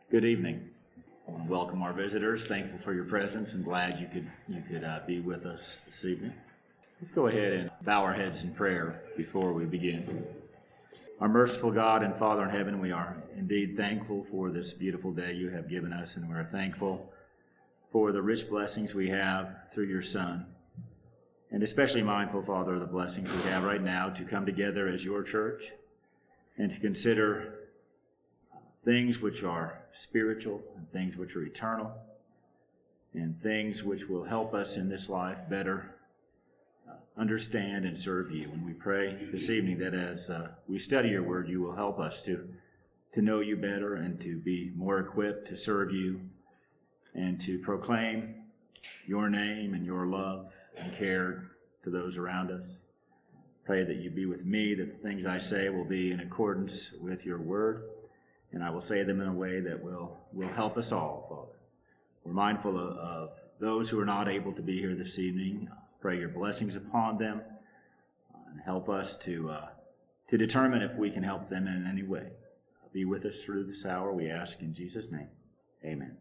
Good evening. I want to welcome our visitors. Thankful for your presence and glad you could be with us this evening. Let's go ahead and bow our heads in prayer before we begin. Our merciful God and Father in heaven, we are indeed thankful for this beautiful day you have given us, and we are thankful for the rich blessings we have through your Son. And especially mindful, Father, of the blessings we have right now to come together as your church and to consider things which are spiritual and things which are eternal and things which will help us in this life better understand and serve you. And we pray this evening that as we study your word, you will help us to know you better and to be more equipped to serve you and to proclaim your name and your love and care to those around us. Pray that you be with me, that the things I say will be in accordance with your word, and I will say them in a way that will help us all, Father. We're mindful of those who are not able to be here this evening. Pray your blessings upon them and help us to determine if we can help them in any way. Be with us through this hour, we ask in Jesus' name. Amen.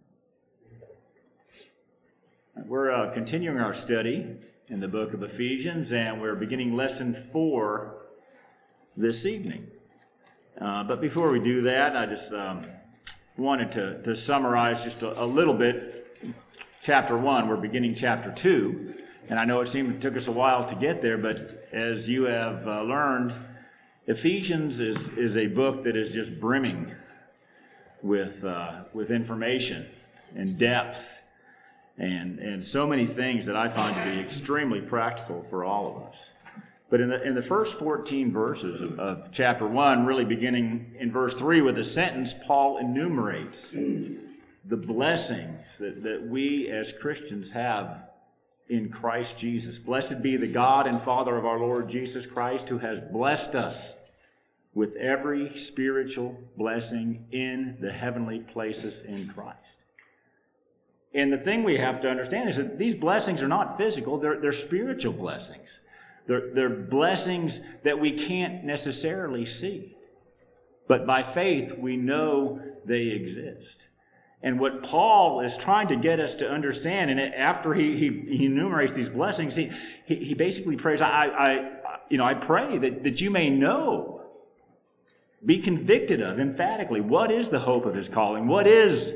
We're continuing our study in the book of Ephesians, and we're beginning lesson 4 this evening. But before we do that, I just wanted to summarize just a little bit. Chapter 1, we're beginning chapter 2. And I know it took us a while to get there, but as you have learned, Ephesians is a book that is just brimming with information and depth and so many things that I find to be extremely practical for all of us. But in the first 14 verses of chapter 1, really beginning in verse 3 with a sentence, Paul enumerates the blessings that we as Christians have in Christ Jesus. Blessed be the God and Father of our Lord Jesus Christ, who has blessed us with every spiritual blessing in the heavenly places in Christ. And the thing we have to understand is that these blessings are not physical, they're spiritual blessings. They're blessings that we can't necessarily see. But by faith, we know they exist. And what Paul is trying to get us to understand, and after he enumerates these blessings, he basically prays, I pray that you may know, be convicted of emphatically, what is the hope of his calling? What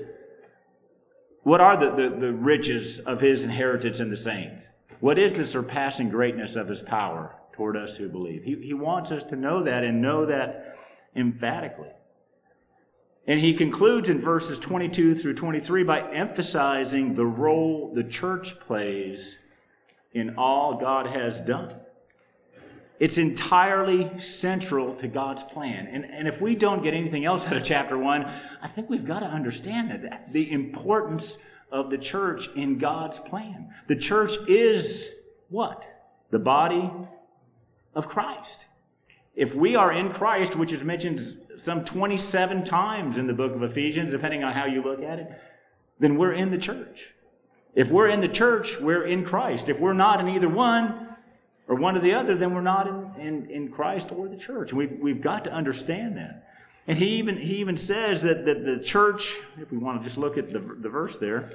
are the riches of his inheritance in the saints? What is the surpassing greatness of his power toward us who believe? He wants us to know that and know that emphatically. And he concludes in verses 22 through 23 by emphasizing the role the church plays in all God has done. It's entirely central to God's plan. And if we don't get anything else out of chapter 1, I think we've got to understand that the importance of the church in God's plan. The church is what? The body of Christ. If we are in Christ, which is mentioned some 27 times in the book of Ephesians, depending on how you look at it, then we're in the church. If we're in the church, we're in Christ. If we're not in either one or one or the other, then we're not in Christ or the church. We've got to understand that. And he even says that the church, if we want to just look at the verse there,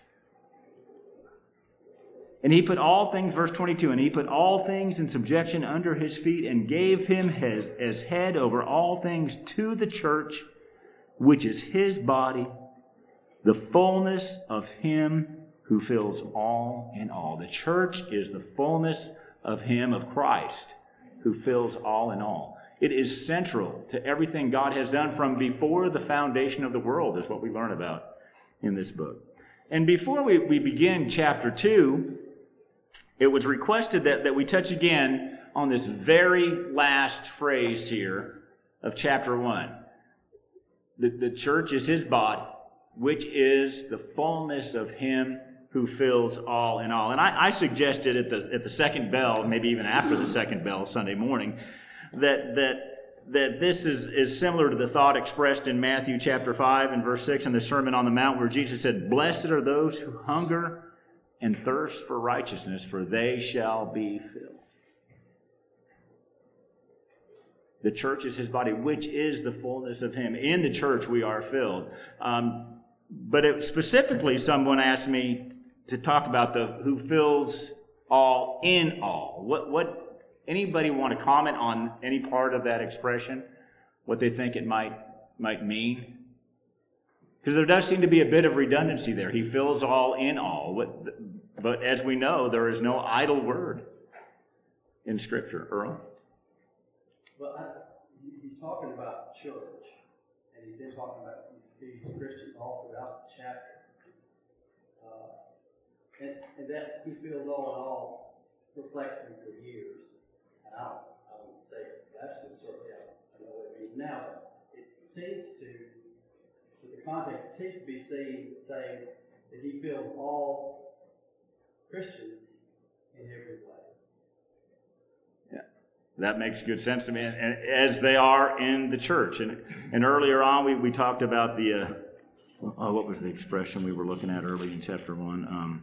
and he put all things, verse 22, and he put all things in subjection under his feet and gave him as head over all things to the church, which is his body, the fullness of him who fills all in all. The church is the fullness of him, of Christ, who fills all in all. It is central to everything God has done from before the foundation of the world, is what we learn about in this book. And before we begin chapter 2, it was requested that we touch again on this very last phrase here of chapter 1. The church is his body, which is the fullness of him who fills all in all. And I suggested at the second bell, maybe even after the second bell Sunday morning, that this is similar to the thought expressed in Matthew chapter 5 and verse 6 in the Sermon on the Mount, where Jesus said, "Blessed are those who hunger and thirst for righteousness, for they shall be filled." The church is his body, which is the fullness of him. In the church we are filled. But specifically, someone asked me to talk about who fills all in all. What anybody want to comment on any part of that expression? What they think it might mean? Because there does seem to be a bit of redundancy there. He fills all in all. But as we know, there is no idle word in Scripture. Earl? Well, he's talking about church, and he's been talking about these Christians all throughout the chapter. And that he feels all in all reflects him for years. And I don't say that's certainly, I know what it means now, but it seems to, with the context, it seems to be saying that he feels all Christians in every way. Yeah, that makes good sense to me, and as they are in the church. And earlier on, we talked about what was the expression we were looking at early in chapter 1?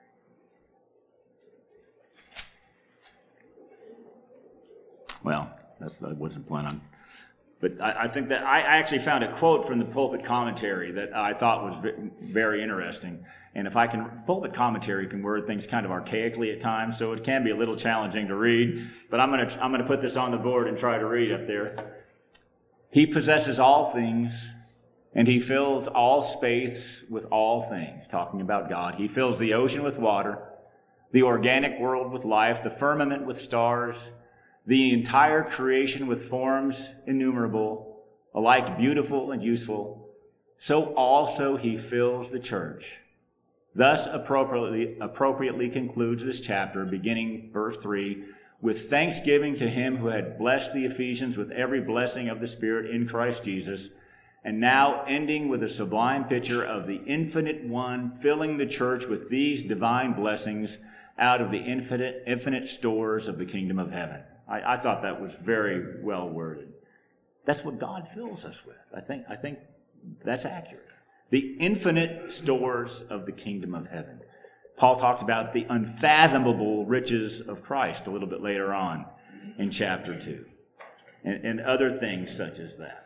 Well, I wasn't planning on. But I think that I actually found a quote from the pulpit commentary that I thought was very interesting. And pulpit commentary can word things kind of archaically at times, so it can be a little challenging to read. But I'm gonna put this on the board and try to read up there. He possesses all things, and he fills all space with all things. Talking about God, he fills the ocean with water, the organic world with life, the firmament with stars, the entire creation with forms innumerable, alike beautiful and useful. So also he fills the church. Thus appropriately concludes this chapter, beginning verse 3, with thanksgiving to him who had blessed the Ephesians with every blessing of the Spirit in Christ Jesus, and now ending with a sublime picture of the infinite one filling the church with these divine blessings out of the infinite stores of the kingdom of heaven. I thought that was very well worded. That's what God fills us with. I think that's accurate. The infinite stores of the kingdom of heaven. Paul talks about the unfathomable riches of Christ a little bit later on in chapter 2. And other things such as that.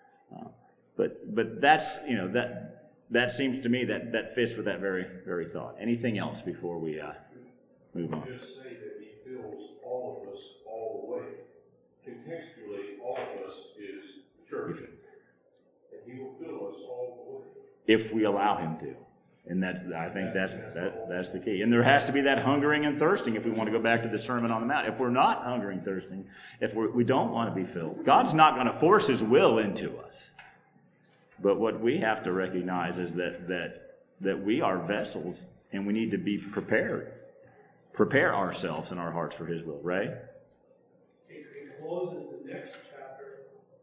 But that's, that seems to me that fits with that very, very thought. Anything else before we move on? Just say that he fills all of us all the way. Contextually, all of us is the church. And he will fill us all the way. If we allow him to. And I think that's the key. And there has to be that hungering and thirsting if we want to go back to the Sermon on the Mount. If we're not hungering, thirsting, if we don't want to be filled, God's not going to force his will into us. But what we have to recognize is that we are vessels and we need to be prepared. Prepare ourselves and our hearts for his will. Ray? It closes the next chapter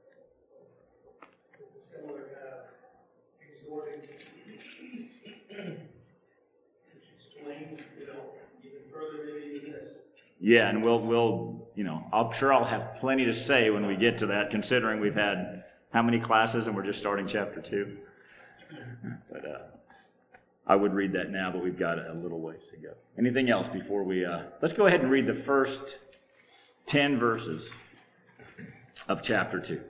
with a similar kind of exhorting, which explains, even further maybe than this. Yeah, and we'll I'm sure I'll have plenty to say when we get to that, considering we've had how many classes and we're just starting chapter 2. But I would read that now, but we've got a little ways to go. Anything else before we... let's go ahead and read the first 10 verses of chapter 2.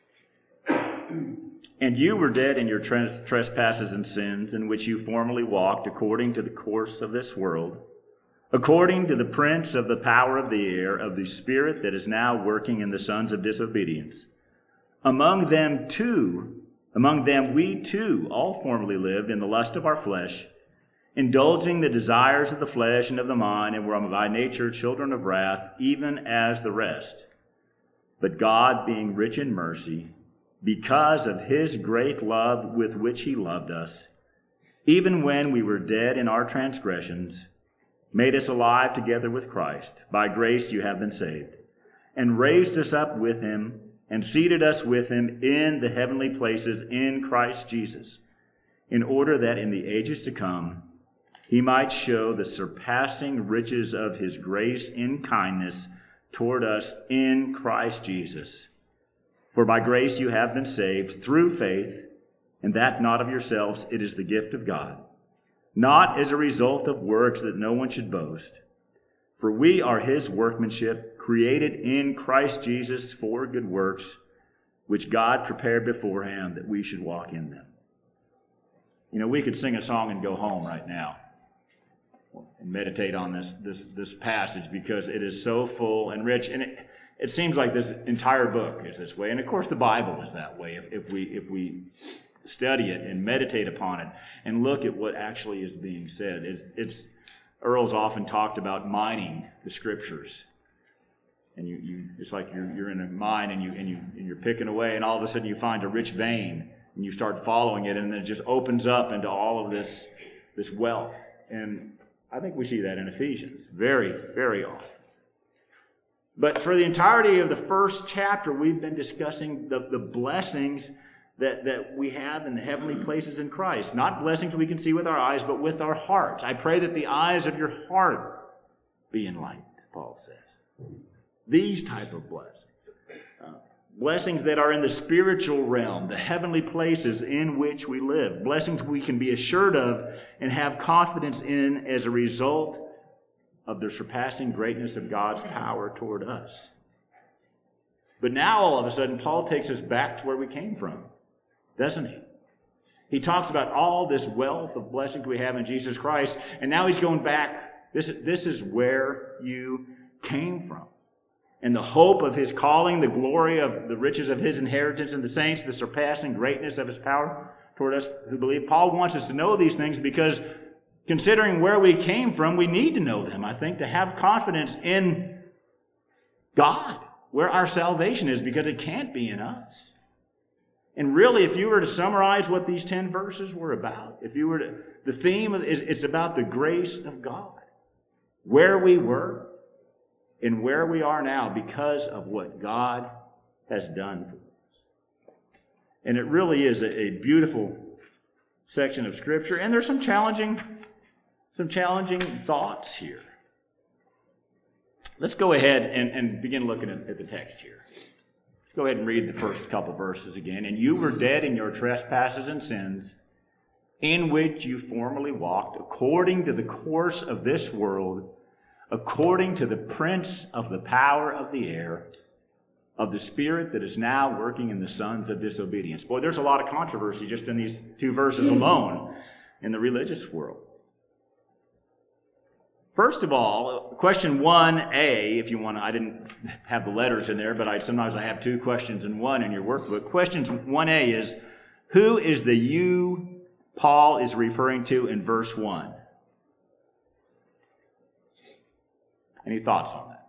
And you were dead in your trespasses and sins, in which you formerly walked according to the course of this world, according to the prince of the power of the air, of the spirit that is now working in the sons of disobedience. Among them we too all formerly lived in the lust of our flesh, indulging the desires of the flesh and of the mind, and were by nature children of wrath, even as the rest. But God, being rich in mercy, because of his great love with which he loved us, even when we were dead in our transgressions, made us alive together with Christ. By grace you have been saved, and raised us up with him, and seated us with him in the heavenly places in Christ Jesus, in order that in the ages to come he might show the surpassing riches of his grace in kindness toward us in Christ Jesus. For by grace you have been saved through faith, and that not of yourselves, it is the gift of God, not as a result of works, that no one should boast. For we are his workmanship, created in Christ Jesus for good works, which God prepared beforehand that we should walk in them. You know, we could sing a song and go home right now and meditate on this passage because it is so full and rich. And it seems like this entire book is this way. And of course the Bible is that way if we study it and meditate upon it and look at what actually is being said. Earl's often talked about mining the Scriptures. And it's like you're in a mine and you're picking away, and all of a sudden you find a rich vein and you start following it, and then it just opens up into all of this wealth. And I think we see that in Ephesians very, very often. But for the entirety of the first chapter, we've been discussing the blessings that we have in the heavenly places in Christ. Not blessings we can see with our eyes, but with our hearts. I pray that the eyes of your heart be enlightened, Paul says. These type of blessings. Blessings that are in the spiritual realm, the heavenly places in which we live. Blessings we can be assured of and have confidence in as a result of the surpassing greatness of God's power toward us. But now, all of a sudden, Paul takes us back to where we came from, doesn't he? He talks about all this wealth of blessings we have in Jesus Christ, and now he's going back. This is where you came from. And the hope of his calling, the glory of the riches of his inheritance in the saints, the surpassing greatness of his power toward us who believe. Paul wants us to know these things because considering where we came from, we need to know them, I think, to have confidence in God, where our salvation is, because it can't be in us. And really, if you were to summarize what these 10 verses were about, the theme is it's about the grace of God, where we were and where we are now because of what God has done for us. And it really is a beautiful section of Scripture, and there's some challenging thoughts here. Let's go ahead and begin looking at the text here. Let's go ahead and read the first couple verses again. And you were dead in your trespasses and sins, in which you formerly walked, according to the course of this world, according to the prince of the power of the air, of the spirit that is now working in the sons of disobedience. Boy, there's a lot of controversy just in these 2 verses alone in the religious world. First of all, question 1a, if you want to, I didn't have the letters in there, but sometimes I have 2 questions in one in your workbook. Question 1a is, who is the you Paul is referring to in verse 1? Any thoughts on that?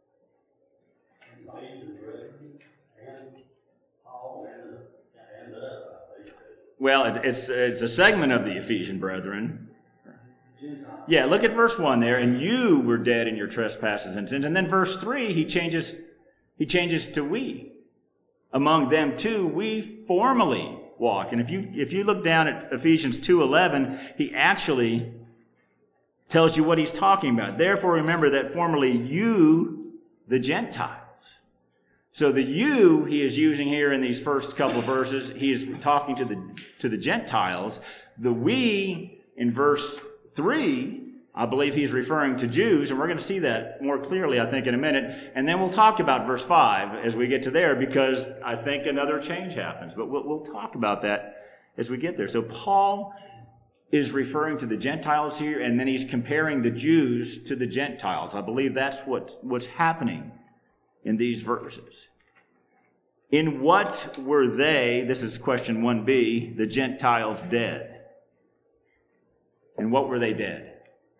Well, it's a segment of the Ephesian brethren. Yeah, look at verse 1 there. And you were dead in your trespasses and sins. And then verse 3, he changes to we. Among them too, we formerly walked. And if you look down at Ephesians 2:11, he actually tells you what he's talking about. Therefore, remember that formerly you, the Gentiles. So the you he is using here in these first couple of verses, he is talking to the Gentiles. The we in verse 3, I believe he's referring to Jews, and we're going to see that more clearly, I think, in a minute. And then we'll talk about verse 5 as we get to there, because I think another change happens. But we'll talk about that as we get there. So Paul is referring to the Gentiles here, and then he's comparing the Jews to the Gentiles. I believe that's what's happening in these verses. In what were they, this is question 1b, the Gentiles dead? And what were they dead?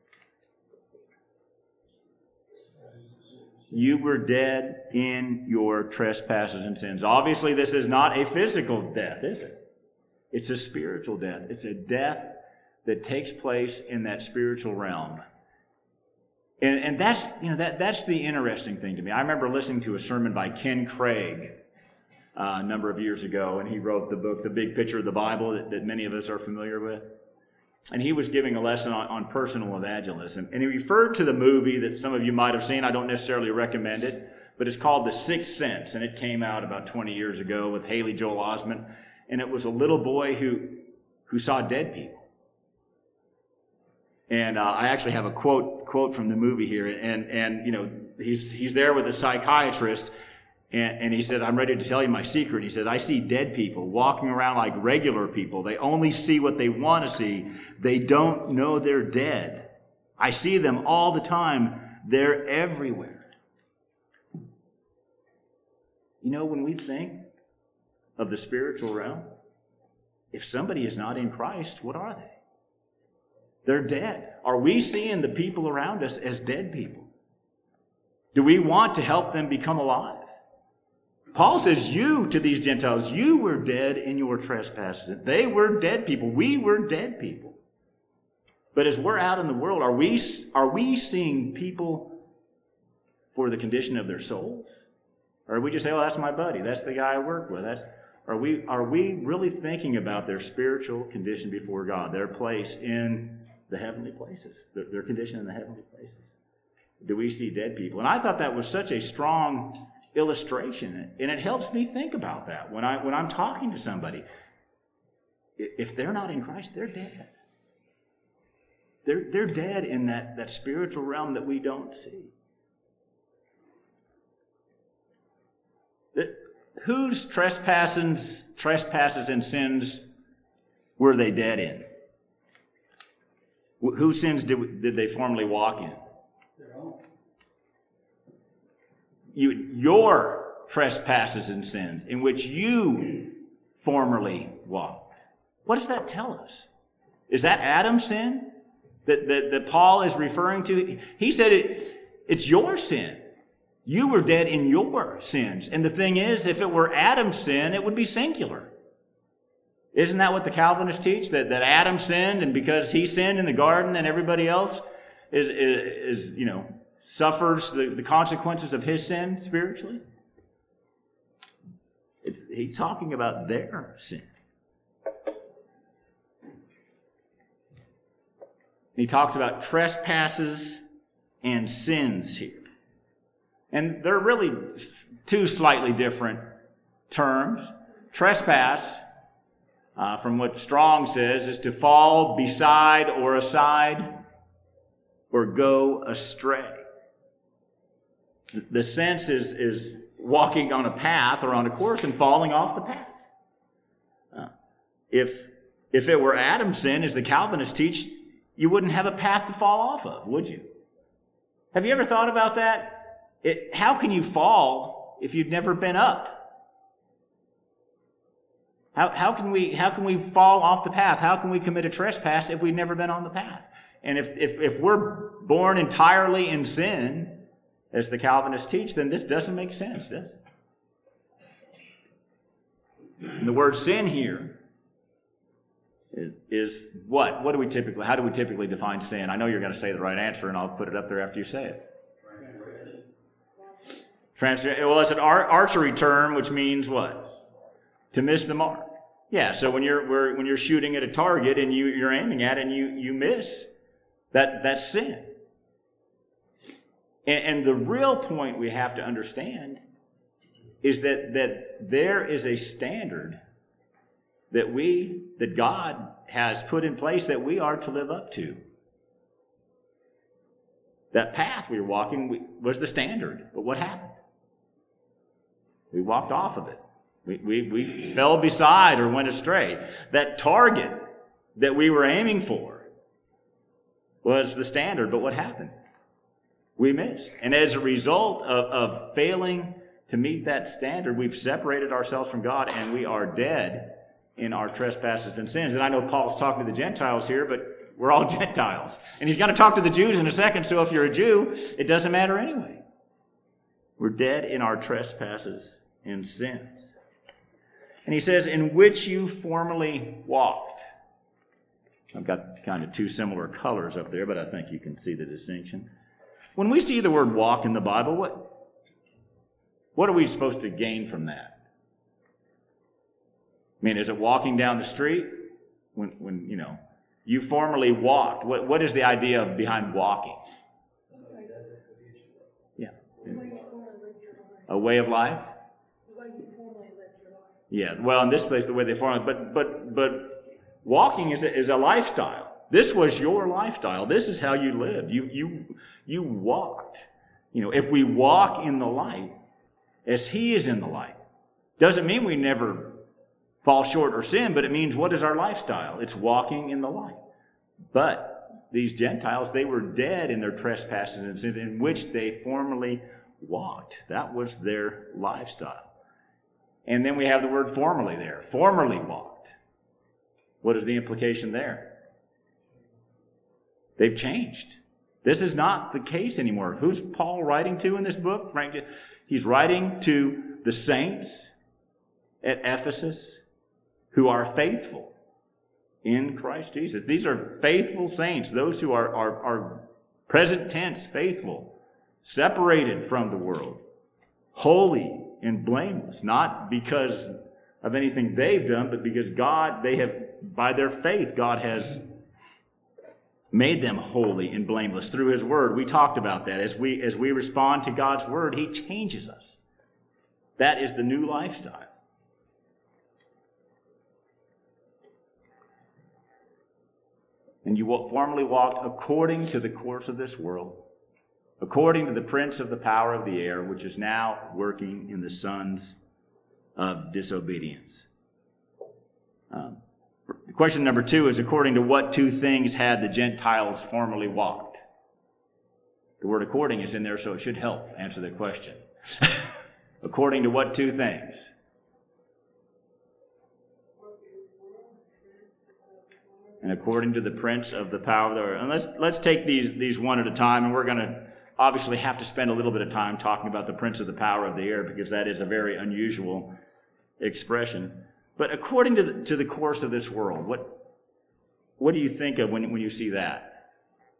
You were dead in your trespasses and sins. Obviously, this is not a physical death, is it? It's a spiritual death. It's a death that takes place in that spiritual realm. And that's the interesting thing to me. I remember listening to a sermon by Ken Craig a number of years ago, and he wrote the book, The Big Picture of the Bible, that many of us are familiar with. And he was giving a lesson on personal evangelism. And he referred to the movie that some of you might have seen. I don't necessarily recommend it, but it's called The Sixth Sense, and it came out about 20 years ago with Haley Joel Osment. And it was a little boy who saw dead people. And I actually have a quote from the movie here, and you know, he's there with a psychiatrist, and he said, "I'm ready to tell you my secret." He said, "I see dead people walking around like regular people. They only see what they want to see. They don't know they're dead. I see them all the time. They're everywhere." You know, when we think of the spiritual realm, if somebody is not in Christ, what are they? They're dead. Are we seeing the people around us as dead people? Do we want to help them become alive? Paul says, you, to these Gentiles, you were dead in your trespasses. They were dead people. We were dead people. But as we're out in the world, are we seeing people for the condition of their souls? Or we just say, "Oh, that's my buddy. That's the guy I work with." Are we really thinking about their spiritual condition before God, their place in the heavenly places, their condition in the heavenly places? Do we see dead people? And I thought that was such a strong illustration, and it helps me think about that when I'm talking to somebody. If they're not in Christ, they're dead. They're dead in that spiritual realm that we don't see. Whose trespasses and sins were they dead in? Whose sins did they formerly walk in? Their own. Your trespasses and sins in which you formerly walked. What does that tell us? Is that Adam's sin that Paul is referring to? He said it's your sin. You were dead in your sins. And the thing is, if it were Adam's sin, it would be singular. Isn't that what the Calvinists teach? That Adam sinned, and because he sinned in the garden, and everybody else is suffers the consequences of his sin spiritually? He's talking about their sin. He talks about trespasses and sins here. And they're really two slightly different terms. Trespass, from what Strong says, is to fall beside or aside or go astray. The sense is walking on a path or on a course and falling off the path. If it were Adam's sin, as the Calvinists teach, you wouldn't have a path to fall off of, would you? Have you ever thought about that? How can you fall if you've never been up? How can we fall off the path? How can we commit a trespass if we've never been on the path? And if we're born entirely in sin, as the Calvinists teach, then this doesn't make sense, does it? And the word sin here is what? How do we typically define sin? I know you're going to say the right answer, and I'll put it up there after you say it. Well, it's an archery term, which means what? To miss the mark. Yeah. So when you're shooting at a target and you're aiming at it and you miss, that's sin. And the real point we have to understand is that there is a standard that God has put in place that we are to live up to. That path we were walking was the standard, but what happened? We walked off of it. We fell beside or went astray. That target that we were aiming for was the standard, but what happened? We missed. And as a result of failing to meet that standard, we've separated ourselves from God, and we are dead in our trespasses and sins. And I know Paul's talking to the Gentiles here, but we're all Gentiles. And he's going to talk to the Jews in a second, so if you're a Jew, it doesn't matter anyway. We're dead in our trespasses and sins. And he says, in which you formerly walked. I've got kind of two similar colors up there, but I think you can see the distinction. When we see the word walk in the Bible, what are we supposed to gain from that? I mean, is it walking down the street? When you formerly walked. What is the idea behind walking? Yeah. A way of life? Yeah. Well, in this place, the way they formerly, but walking is a lifestyle. This was your lifestyle. This is how you lived. You walked. If we walk in the light, as He is in the light, doesn't mean we never fall short or sin, but it means what is our lifestyle? It's walking in the light. But these Gentiles, they were dead in their trespasses and sins in which they formerly walked. That was their lifestyle. And then we have the word formerly there. Formerly walked. What is the implication there? They've changed. This is not the case anymore. Who's Paul writing to in this book? He's writing to the saints at Ephesus who are faithful in Christ Jesus. These are faithful saints, those who are present tense faithful, separated from the world, holy and blameless, not because of anything they've done, but because by their faith, God has made them holy and blameless through His Word. We talked about that. As we respond to God's Word, He changes us. That is the new lifestyle. And you formerly walked according to the course of this world, according to the prince of the power of the air, which is now working in the sons of disobedience. Question number 2 is, according to what 2 things had the Gentiles formerly walked? The word according is in there, so it should help answer the question. According to what 2 things? And according to the prince of the power of the air. And let's take these one at a time, and we're going to obviously have to spend a little bit of time talking about the prince of the power of the air, because that is a very unusual expression. But according to the course of this world, what do you think of when you see that?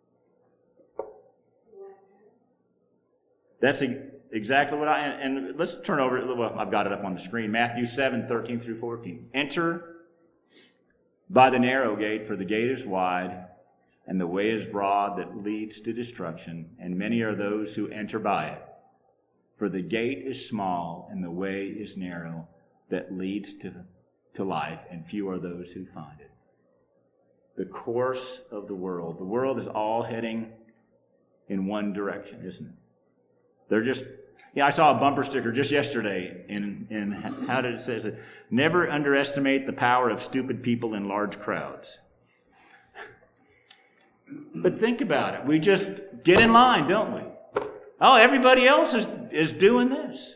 That's exactly what and let's turn over, well, I've got it up on the screen, Matthew 7:13 through 14. Enter by the narrow gate, for the gate is wide, and the way is broad that leads to destruction, and many are those who enter by it. For the gate is small, and the way is narrow that leads to life, and few are those who find it. The course of the world. The world is all heading in one direction, isn't it? They're just... I saw a bumper sticker just yesterday, in how did it say? Never underestimate the power of stupid people in large crowds. But think about it. We just get in line, don't we? Oh, everybody else is doing this.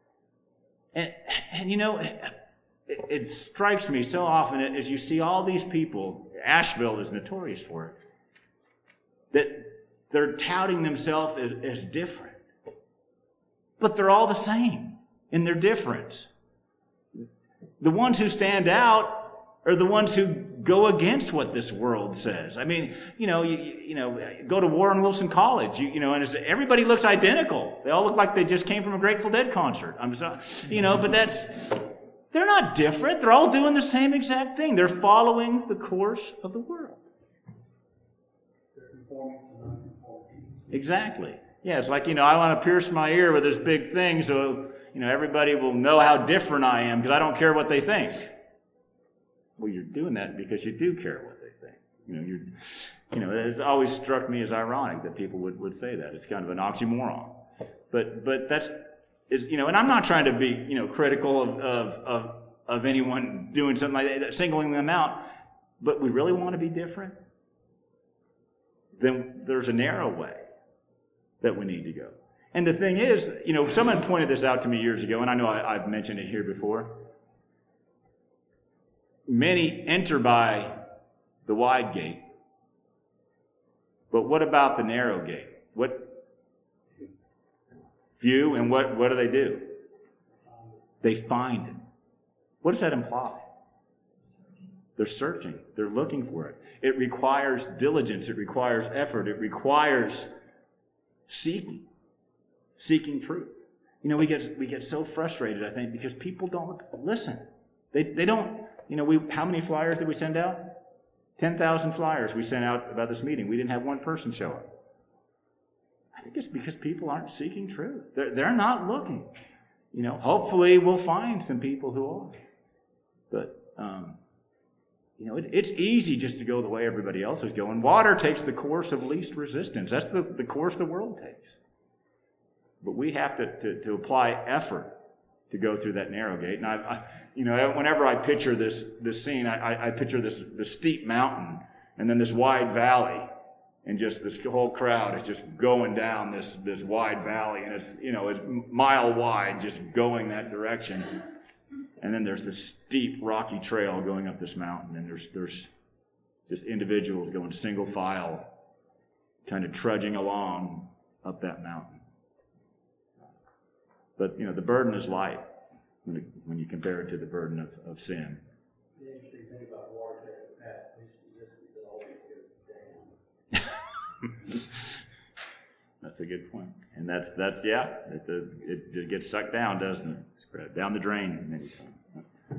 And it strikes me so often as you see all these people, Asheville is notorious for it, that they're touting themselves as different. But they're all the same in their difference. The ones who stand out are the ones who go against what this world says. I mean, you go to Warren Wilson College, and everybody looks identical. They all look like they just came from a Grateful Dead concert. I'm sorry, but they're not different. They're all doing the same exact thing. They're following the course of the world. They're conforming to non-conformity. Exactly. Yeah, it's like, I want to pierce my ear with this big thing so, everybody will know how different I am because I don't care what they think. Well, you're doing that because you do care what they think. It's always struck me as ironic that people would say that. It's kind of an oxymoron. But that's, and I'm not trying to be, critical of anyone doing something like that, singling them out. But we really want to be different? Then there's a narrow way that we need to go. And the thing is, someone pointed this out to me years ago, and I know I've mentioned it here before. Many enter by the wide gate, but what about the narrow gate? Few, and what do? They find it. What does that imply? They're searching. They're looking for it. It requires diligence. It requires effort. It requires seeking truth. We get so frustrated, I think, because people don't listen. They don't. How many flyers did we send out? 10,000 flyers we sent out about this meeting. We didn't have one person show up. I think it's because people aren't seeking truth. They're not looking. Hopefully we'll find some people who are. But it's easy just to go the way everybody else is going. Water takes the course of least resistance. That's the course the world takes. But we have to apply effort to go through that narrow gate. And whenever I picture this scene, I picture this steep mountain and then this wide valley, and just this whole crowd is just going down this wide valley, and it's mile wide, just going that direction. And then there's this steep rocky trail going up this mountain, and there's just individuals going single file, kind of trudging along up that mountain. But the burden is light when you compare it to the burden of sin. The interesting thing about water taking the path of least resistance, it always goes down. That's a good point. And it just gets sucked down, doesn't it? It's down the drain many times.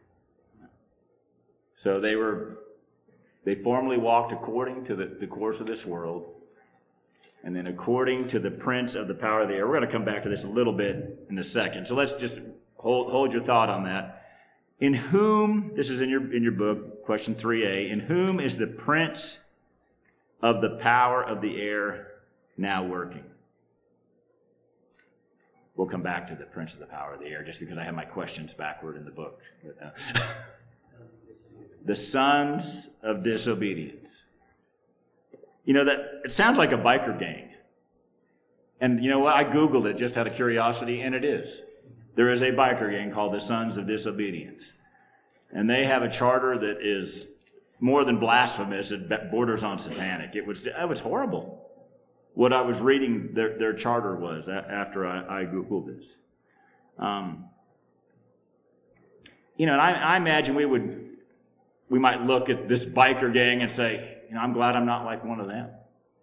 So they formerly walked according to the course of this world, and then according to the prince of the power of the air. We're going to come back to this a little bit in a second. So let's just hold your thought on that. In whom, this is in your book, question 3a, in whom is the prince of the power of the air now working? We'll come back to the prince of the power of the air just because I have my questions backward in the book. The sons of disobedience. That it sounds like a biker gang. And you know what? I Googled it just out of curiosity, and it is. There is a biker gang called the Sons of Disobedience. And they have a charter that is more than blasphemous. It borders on satanic. It was horrible what I was reading their charter was after I Googled this. And I imagine we might look at this biker gang and say, I'm glad I'm not like one of them.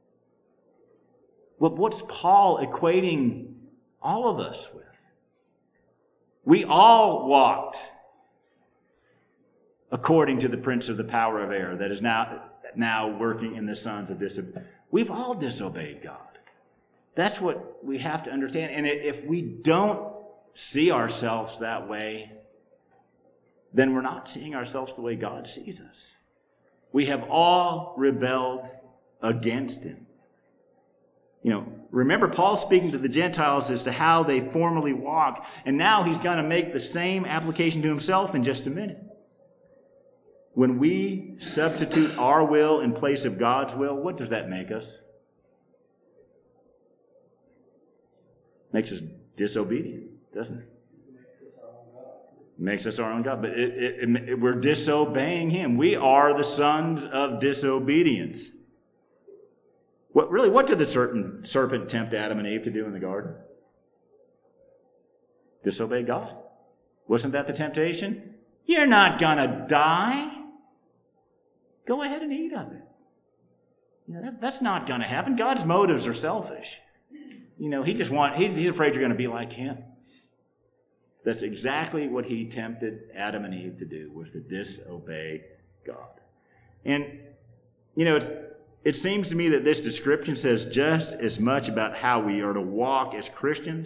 Well, what's Paul equating all of us with? We all walked according to the prince of the power of air that is now working in the sons of disobedience. We've all disobeyed God. That's what we have to understand. And if we don't see ourselves that way, then we're not seeing ourselves the way God sees us. We have all rebelled against Him. Remember Paul speaking to the Gentiles as to how they formerly walked, and now he's going to make the same application to himself in just a minute. When we substitute our will in place of God's will, what does that make us? Makes us disobedient, doesn't it? Makes us our own God. But we're disobeying Him. We are the sons of disobedience. What did the serpent tempt Adam and Eve to do in the garden? Disobey God. Wasn't that the temptation? You're not going to die. Go ahead and eat of it. That's not going to happen. God's motives are selfish. He's afraid you're going to be like Him. That's exactly what He tempted Adam and Eve to do, was to disobey God. And, it seems to me that this description says just as much about how we are to walk as Christians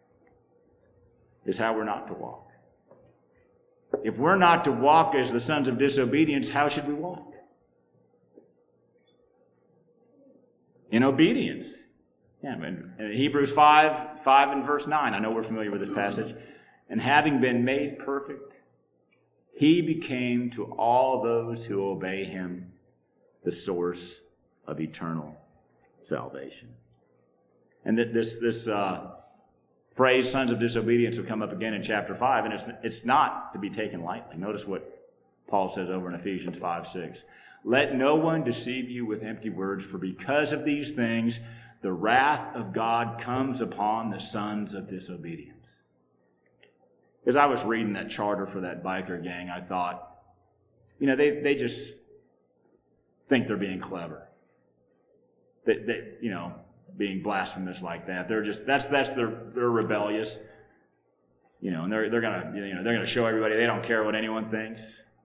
as how we're not to walk. If we're not to walk as the sons of disobedience, how should we walk? In obedience. Yeah, in Hebrews 5 and verse 9, I know we're familiar with this passage. And having been made perfect, He became to all those who obey Him the source of eternal salvation. And that this phrase, sons of disobedience, will come up again in chapter 5, and it's not to be taken lightly. Notice what Paul says over in Ephesians 5:6. Let no one deceive you with empty words, for because of these things the wrath of God comes upon the sons of disobedience. As I was reading that charter for that biker gang, I thought, they just think they're being clever. They being blasphemous like that. They're rebellious. And they're gonna show everybody they don't care what anyone thinks.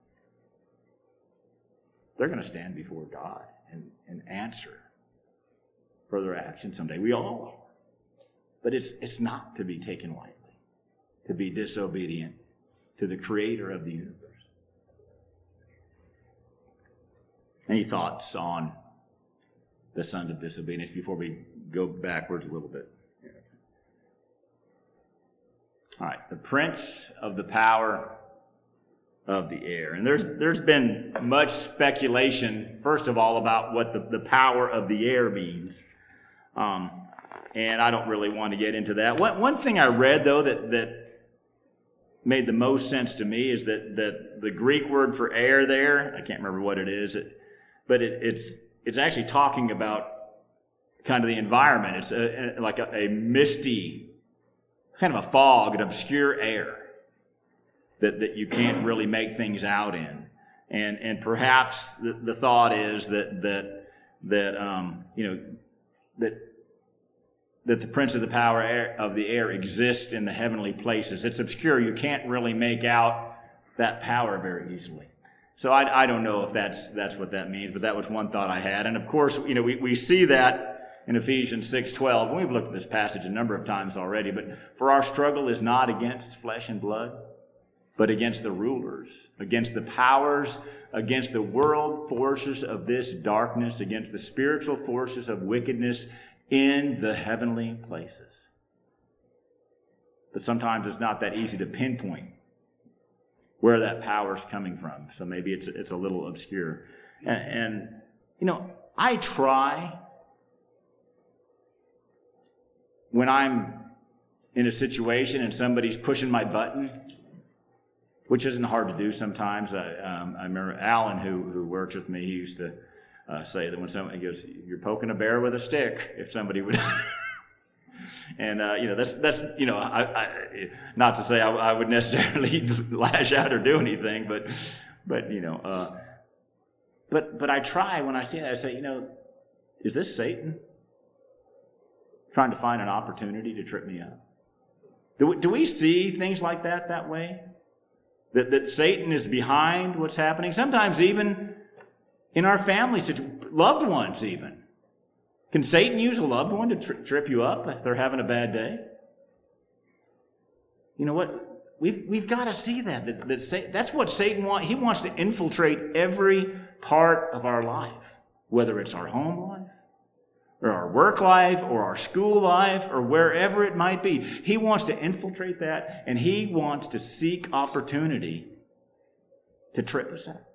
They're gonna stand before God and answer for their actions someday. We all are. But it's not to be taken lightly, to be disobedient to the Creator of the universe. Any thoughts on the sons of disobedience before we go backwards a little bit? All right, the prince of the power of the air. And there's been much speculation, first of all, about what the power of the air means. And I don't really want to get into that. One thing I read, though, that made the most sense to me is that the Greek word for air there, I can't remember what it is, but it's actually talking about kind of the environment. It's like a misty, kind of a fog, an obscure air that you can't really make things out in. And perhaps the thought is that the prince of the power of the air exists in the heavenly places. It's obscure. You can't really make out that power very easily. So I don't know if that's what that means, but that was one thought I had. And of course, we see that in Ephesians 6:12. And we've looked at this passage a number of times already, but for our struggle is not against flesh and blood, but against the rulers, against the powers, against the world forces of this darkness, against the spiritual forces of wickedness in the heavenly places. But sometimes it's not that easy to pinpoint where that power is coming from. So maybe it's a little obscure. And I try, when I'm in a situation and somebody's pushing my button, which isn't hard to do sometimes. I remember Alan, who works with me, he used to say that when somebody goes, "You're poking a bear with a stick," if somebody would. And that's not to say I would necessarily lash out or do anything, but I try when I see that, I say, is this Satan trying to find an opportunity to trip me up? Do we see things like that way? That Satan is behind what's happening? Sometimes even in our families, loved ones even. Can Satan use a loved one to trip you up if they're having a bad day? You know what? We've got to see that's what Satan wants. He wants to infiltrate every part of our life, whether it's our home life, or our work life, or our school life, or wherever it might be. He wants to infiltrate that, and he wants to seek opportunity to trip us up.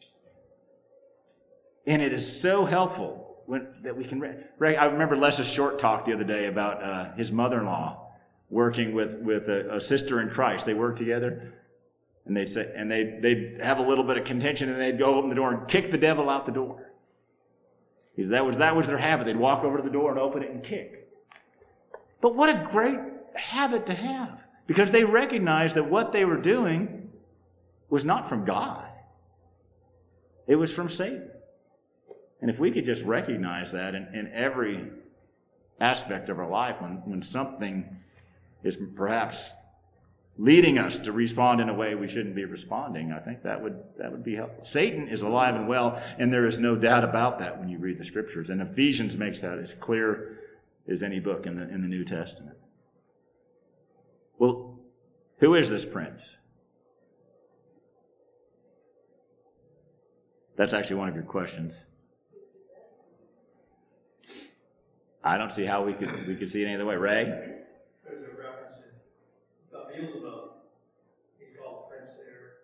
And it is so helpful that we can... I remember Les's short talk the other day about his mother-in-law working with a sister in Christ. They work together, and they'd have a little bit of contention, and they'd go open the door and kick the devil out the door. That was their habit. They'd walk over to the door and open it and kick. But what a great habit to have, because they recognized that what they were doing was not from God. It was from Satan. And if we could just recognize that in every aspect of our life, when something is perhaps leading us to respond in a way we shouldn't be responding, I think that would be helpful. Satan is alive and well, and there is no doubt about that when you read the Scriptures. And Ephesians makes that as clear as any book in the New Testament. Well, who is this prince? That's actually one of your questions. I don't see how we could see it any other way. Ray? There's a reference about Beelzebub. He's called Prince there.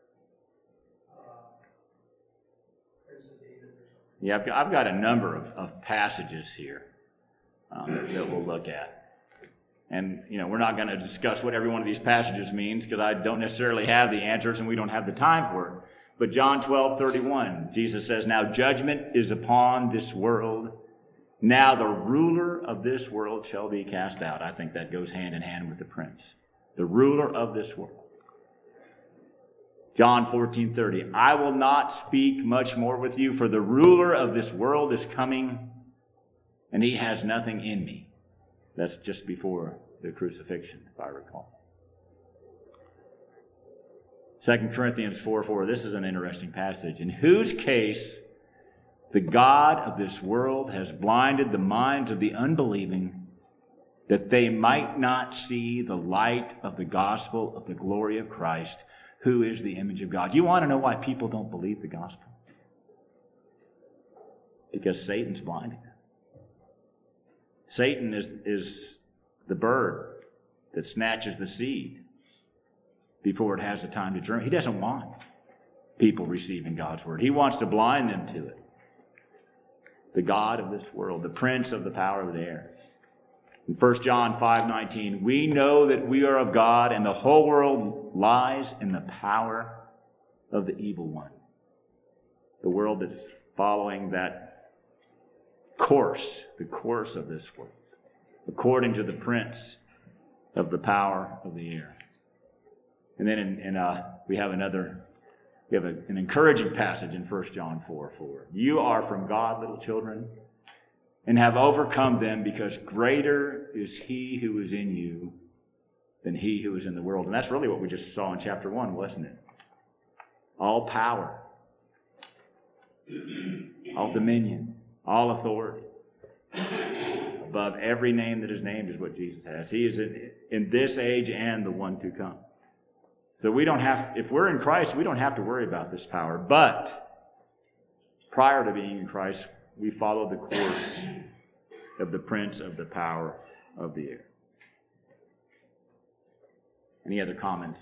Prince of Demons or something. Yeah, I've got a number of passages here that we'll look at. And, we're not going to discuss what every one of these passages means, because I don't necessarily have the answers and we don't have the time for it. But John 12:31, Jesus says, "Now judgment is upon this world. Now the ruler of this world shall be cast out." I think that goes hand in hand with the prince. The ruler of this world. John 14:30, "I will not speak much more with you, for the ruler of this world is coming, and he has nothing in me." That's just before the crucifixion, if I recall. 2 Corinthians 4:4, this is an interesting passage. "In whose case the God of this world has blinded the minds of the unbelieving, that they might not see the light of the gospel of the glory of Christ, who is the image of God." You want to know why people don't believe the gospel? Because Satan's blinding them. Satan is the bird that snatches the seed before it has the time to germinate. He doesn't want people receiving God's word. He wants to blind them to it. The God of this world, the prince of the power of the air. In 1 John 5:19, we know that we are of God, and the whole world lies in the power of the evil one. The world that's following that course, the course of this world, according to the prince of the power of the air. And then we have an encouraging passage in 1 John 4:4. You are from God, little children, and have overcome them, because greater is he who is in you than he who is in the world. And that's really what we just saw in chapter 1, wasn't it? All power, all dominion, all authority, above every name that is named, is what Jesus has. He is in this age and the one to come. So we don't have, if we're in Christ, we don't have to worry about this power. But prior to being in Christ, we follow the course of the prince of the power of the air. Any other comments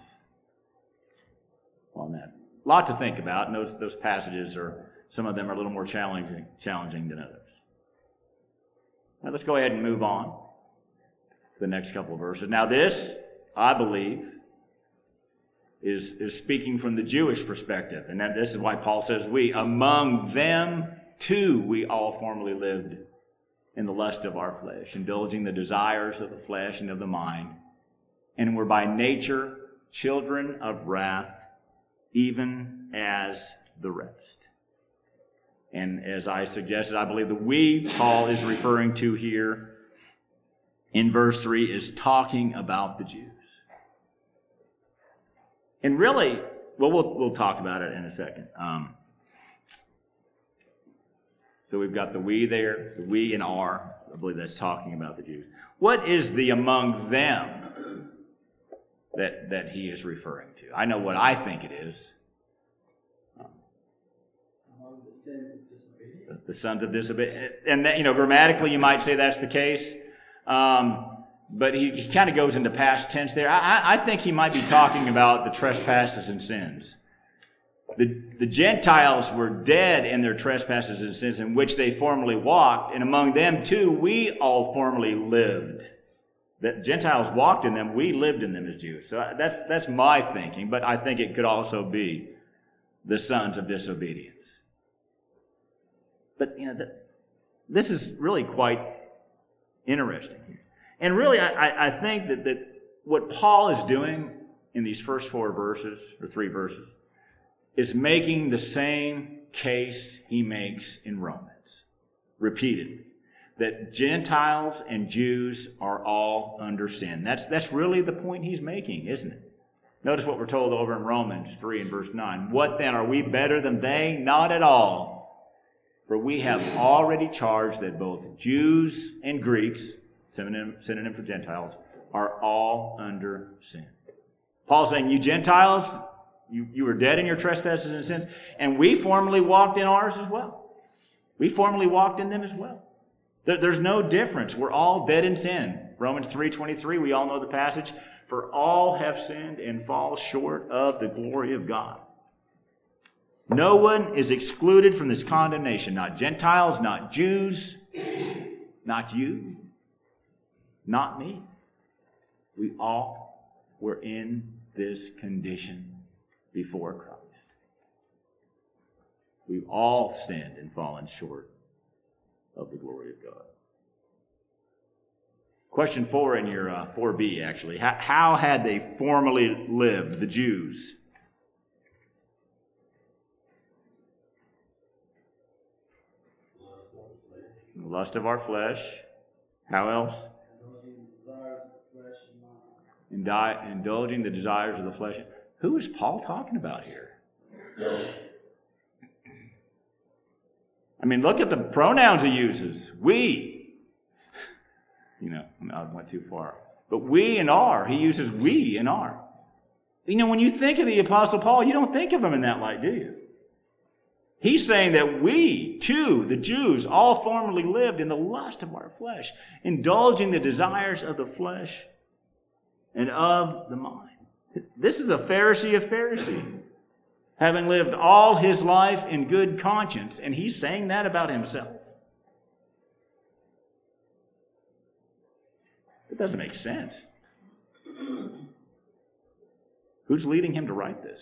on that? A lot to think about, and those passages some of them are a little more challenging than others. Now let's go ahead and move on to the next couple of verses. Now this, I believe, is speaking from the Jewish perspective. And this is why Paul says, we, among them too, we all formerly lived in the lust of our flesh, indulging the desires of the flesh and of the mind, and were by nature children of wrath, even as the rest. And as I suggested, I believe the we Paul is referring to here in verse 3 is talking about the Jews. And really, well, we'll talk about it in a second. So we've got the we there, the we and are. I believe that's talking about the Jews. What is the among them that he is referring to? I know what I think it is. Among the sins of disobedience. The sons of disobedience. And that, grammatically you might say that's the case. But he kind of goes into past tense there. I think he might be talking about the trespasses and sins. The Gentiles were dead in their trespasses and sins in which they formerly walked, and among them too we all formerly lived. The Gentiles walked in them, we lived in them as Jews. So that's my thinking, but I think it could also be the sons of disobedience. But this is really quite interesting here. And really, I think that what Paul is doing in these first 4 verses, or 3 verses, is making the same case he makes in Romans, repeatedly. That Gentiles and Jews are all under sin. That's really the point he's making, isn't it? Notice what we're told over in Romans 3 and verse 9. What then? Are we better than they? Not at all. For we have already charged that both Jews and Greeks, synonym for Gentiles, are all under sin. Paul's saying, you Gentiles, you were dead in your trespasses and sins, and we formerly walked in ours as well. We formerly walked in them as well. There's no difference. We're all dead in sin. Romans 3:23, we all know the passage. For all have sinned and fall short of the glory of God. No one is excluded from this condemnation. Not Gentiles, not Jews, not you, not me. We all were in this condition before Christ. We've all sinned and fallen short of the glory of God. Question 4 in your 4b, actually. How had they formerly lived, the Jews? The lust of our flesh. How else? Indulging the desires of the flesh. Who is Paul talking about here? I mean, look at the pronouns he uses. We. I went too far. But we and are. He uses we and are. When you think of the Apostle Paul, you don't think of him in that light, do you? He's saying that we, too, the Jews, all formerly lived in the lust of our flesh, indulging the desires of the flesh and of the mind. This is a Pharisee of Pharisees, having lived all his life in good conscience, and he's saying that about himself. It doesn't make sense. Who's leading him to write this?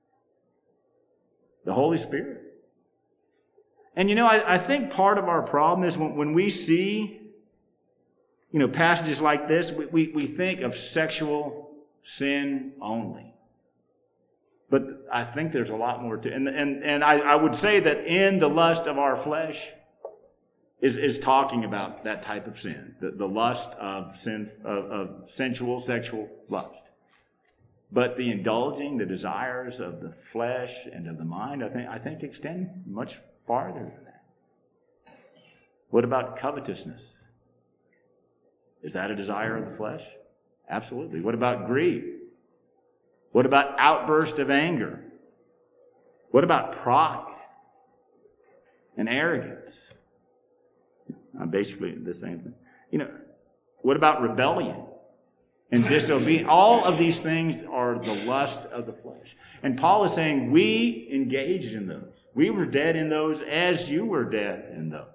The Holy Spirit. And I think part of our problem is when we see, passages like this, we think of sexual sin only. But I think there's a lot more to it. And I would say that in the lust of our flesh is talking about that type of sin, the lust of sin, of sensual, sexual lust. But the indulging the desires of the flesh and of the mind, I think extend much farther than that. What about covetousness? Is that a desire of the flesh? Absolutely. What about greed? What about outburst of anger? What about pride and arrogance? Basically the same thing. What about rebellion and disobedience? All of these things are the lust of the flesh. And Paul is saying we engaged in those. We were dead in those as you were dead in those.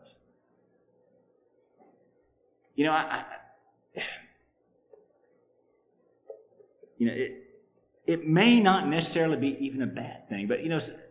It may not necessarily be even a bad thing, but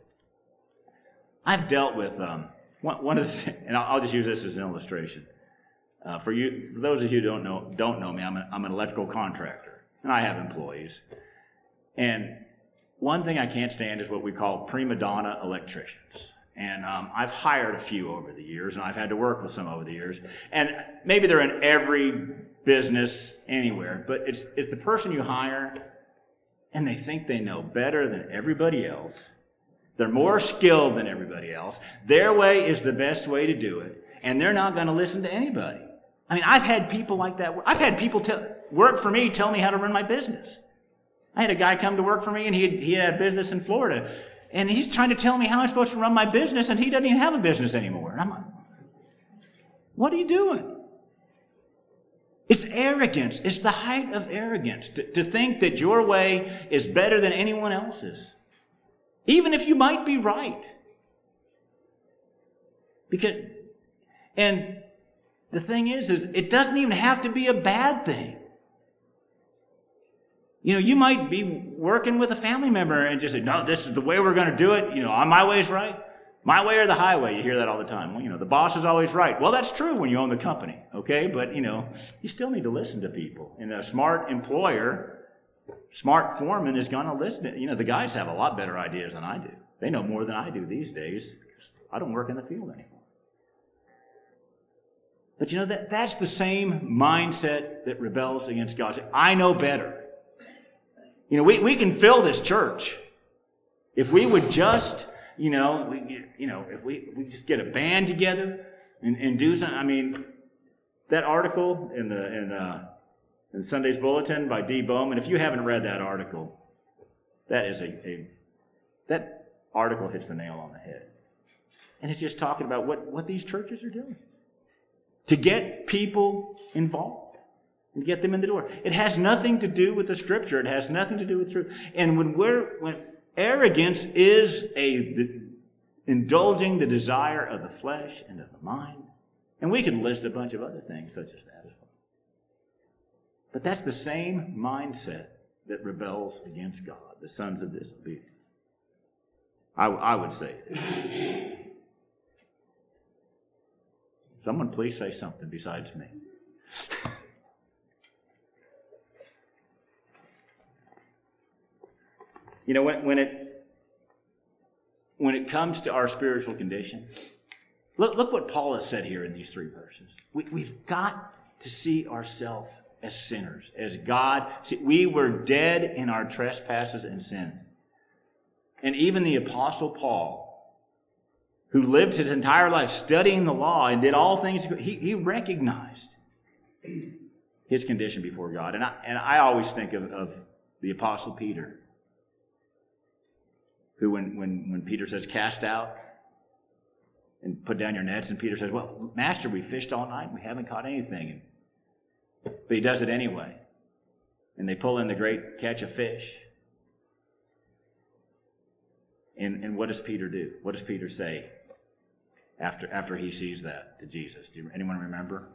I've dealt with one of the, and I'll just use this as an illustration. For those of you who don't know me, I'm an electrical contractor, and I have employees. And one thing I can't stand is what we call prima donna electricians. And I've hired a few over the years, and I've had to work with some over the years. And maybe they're in every business anywhere, but it's the person you hire, and they think they know better than everybody else. They're more skilled than everybody else. Their way is the best way to do it, and they're not going to listen to anybody. I mean, I've had people like that. I've had people work for me, tell me how to run my business. I had a guy come to work for me, and he had a business in Florida. And he's trying to tell me how I'm supposed to run my business, and he doesn't even have a business anymore. And I'm like, what are you doing? It's arrogance. It's the height of arrogance to think that your way is better than anyone else's, even if you might be right. And the thing is it doesn't even have to be a bad thing. You might be working with a family member and just say, no, this is the way we're going to do it. My way is right. My way or the highway. You hear that all the time. Well, the boss is always right. Well, that's true when you own the company, okay? But, you still need to listen to people. And a smart employer, smart foreman is going to listen. The guys have a lot better ideas than I do. They know more than I do these days. I don't work in the field anymore. But, that's the same mindset that rebels against God. I know better. We can fill this church if we would just, if we just get a band together and do something. I mean, that article in Sunday's Bulletin by D. Bowman. If you haven't read that article, that article hits the nail on the head, and it's just talking about what these churches are doing to get people involved. And get them in the door. It has nothing to do with the Scripture. It has nothing to do with truth. And when arrogance is indulging the desire of the flesh and of the mind, and we could list a bunch of other things such as that as well. But that's the same mindset that rebels against God, the sons of disobedience. I would say this. Someone please say something besides me. When it comes to our spiritual condition, look what Paul has said here in these 3 verses. We've got to see ourselves as sinners, as God. See, we were dead in our trespasses and sins. And even the Apostle Paul, who lived his entire life studying the law and did all things, he recognized his condition before God. And I always think of the Apostle Peter, who when Peter says, cast out and put down your nets. And Peter says, well, Master, we fished all night. We haven't caught anything. But he does it anyway. And they pull in the great catch of fish. And what does Peter do? What does Peter say after he sees that to Jesus? Anyone remember?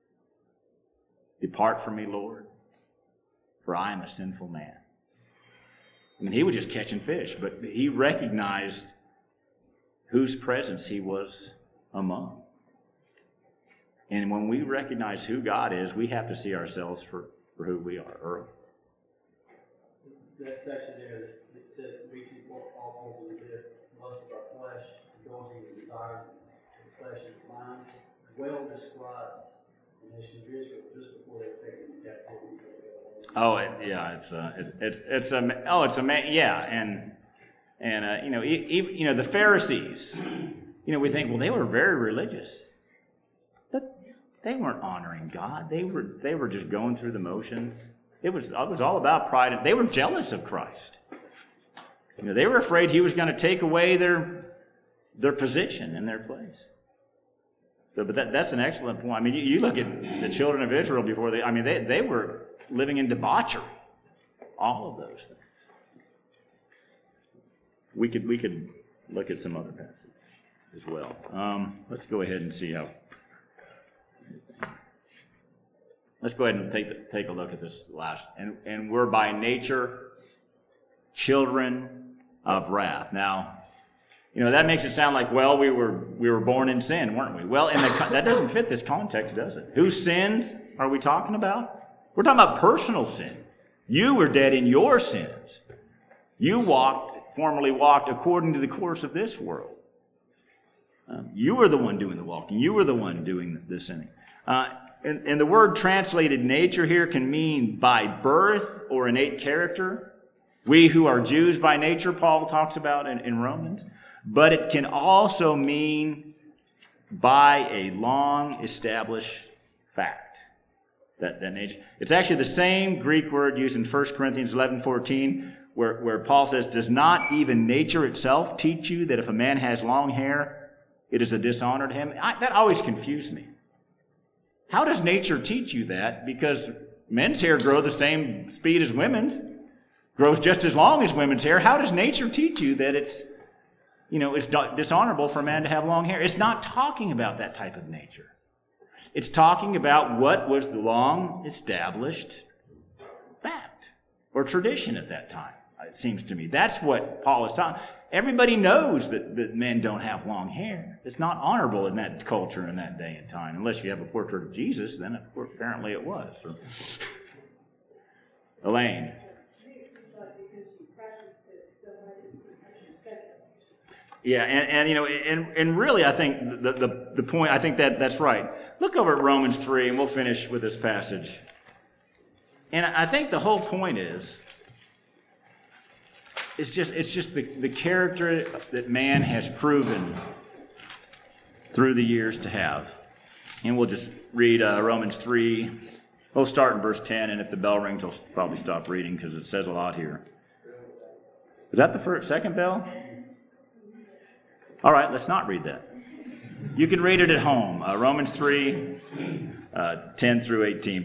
Depart from me, Lord, for I am a sinful man. I mean, he was just catching fish, but he recognized whose presence he was among. And when we recognize who God is, we have to see ourselves for who we are. Earl? That section there that says, reaching for all forms of the good, lust of our flesh, indulging the desires of the flesh and the mind, well describes the nation of Israel just before they were taken into captivity. The Pharisees, we think, well, they were very religious, but they weren't honoring God. They were just going through the motions. It was all about pride, and they were jealous of Christ. They were afraid he was going to take away their position and their place. So, but that's an excellent point. I mean, you look at the children of Israel before they were living in debauchery. All of those things. We could look at some other passages as well. Let's go ahead and see how. Let's go ahead and take a look at this last. And we're by nature children of wrath. Now, that makes it sound like, well, we were born in sin, weren't we? Well, that doesn't fit this context, does it? Whose sins are we talking about? We're talking about personal sin. You were dead in your sins. You formerly walked according to the course of this world. You were the one doing the walking. You were the one doing the sinning. And the word translated nature here can mean by birth or innate character. We who are Jews by nature, Paul talks about in Romans. But it can also mean by a long established fact. That nature. It's actually the same Greek word used in 1 Corinthians 11:14, where Paul says, does not even nature itself teach you that if a man has long hair, it is a dishonor to him? That always confused me. How does nature teach you that? Because men's hair grow the same speed as women's, grows just as long as women's hair. How does nature teach you that it's dishonorable for a man to have long hair? It's not talking about that type of nature. It's talking about what was the long-established fact or tradition at that time, it seems to me. That's what Paul is talking. Everybody knows that men don't have long hair. It's not honorable in that culture in that day and time. Unless you have a portrait of Jesus, then apparently it was. Elaine. Yeah, and really, I think the point, I think that's right. Look over at Romans 3, and we'll finish with this passage. And I think the whole point is, it's just the character that man has proven through the years to have. And we'll just read Romans 3. We'll start in verse 10, and if the bell rings, I'll probably stop reading because it says a lot here. Is that the second bell? All right, let's not read that. You can read it at home. Romans 3, 10 through 18.